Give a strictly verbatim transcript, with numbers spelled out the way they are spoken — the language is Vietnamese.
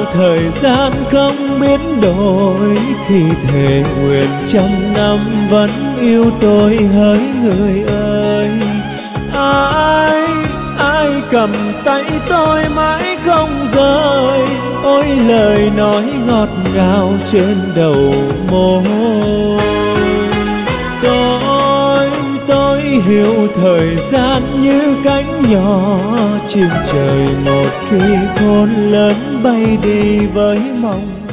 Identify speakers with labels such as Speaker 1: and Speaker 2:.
Speaker 1: thời gian không biến đổi, thì thề nguyện trăm năm vẫn yêu tôi hỡi người ơi. Ai, ai cầm tay tôi mãi không rời, ôi lời nói ngọt ngào trên đầu môi. Tôi, tôi hiểu thời gian như cánh nhỏ trên trời, một khi khôn lớn bay đi với mong